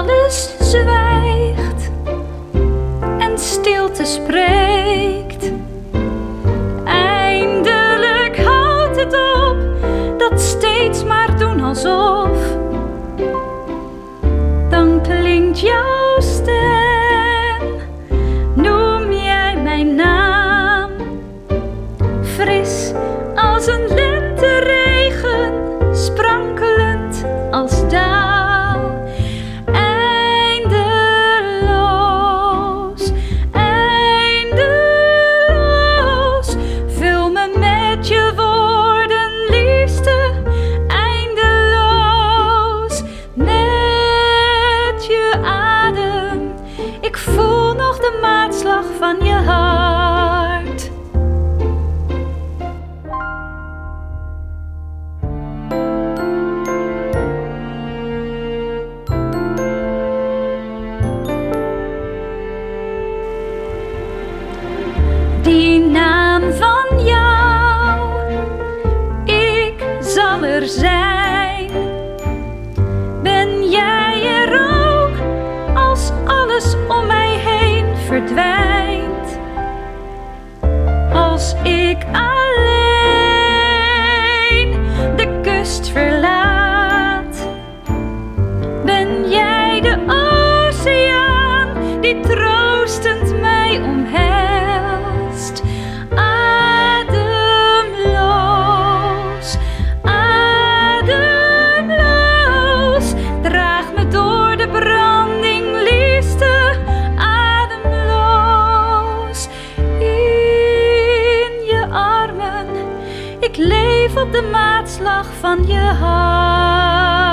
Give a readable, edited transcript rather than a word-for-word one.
alles zwijgt en stilte spreekt. Eindelijk houdt het op, dat steeds maar doen alsof. Dan klinkt jouw stem, noem jij mijn naam. Fris als een lenteregen, sprankelend als dauw. Eindeloos, eindeloos, vul me met je woorden, liefste. Eindeloos, met je adem. Ik voel nog de maatslag van je hart. Die naam van jou, ik zal er zijn. Ben jij er ook, als alles om mij heen verdwijnt? Als ik alleen de kust verlaat, ben jij de oceaan die troostend mij omhelst. Ademloos, ademloos, draag me door de branding, liefste. Ademloos, in je armen, ik leef op de maatslag van je hart.